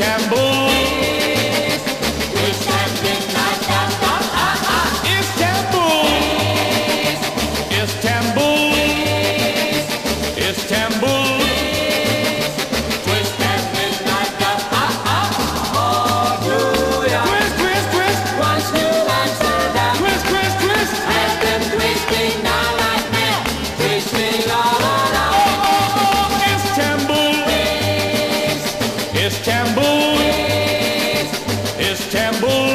Istanbul. Istanbul. Istanbul. Istanbul. Twist and midnight love. Twist, Twist, twist, twist. once New Amsterdam Twist, twist, twist. has been twisting now like mad, twisting all around. Oh, Istanbul. Istanbul. Istanbul.